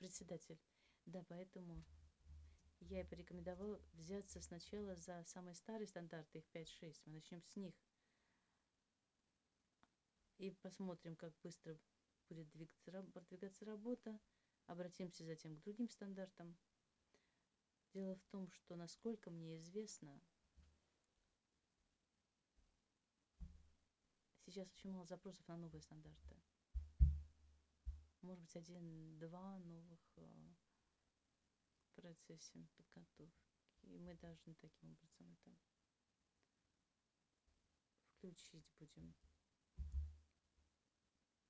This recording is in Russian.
председатель. Да, поэтому я и порекомендовала взяться сначала за самые старые стандарты, их 5-6. Мы начнем с них. И посмотрим, как быстро будет продвигаться работа. Обратимся затем к другим стандартам. Дело в том, что, насколько мне известно, сейчас очень мало запросов на новые стандарты. Может быть, один-два новых в процессе подготовки. И мы должны таким образом это включить будем.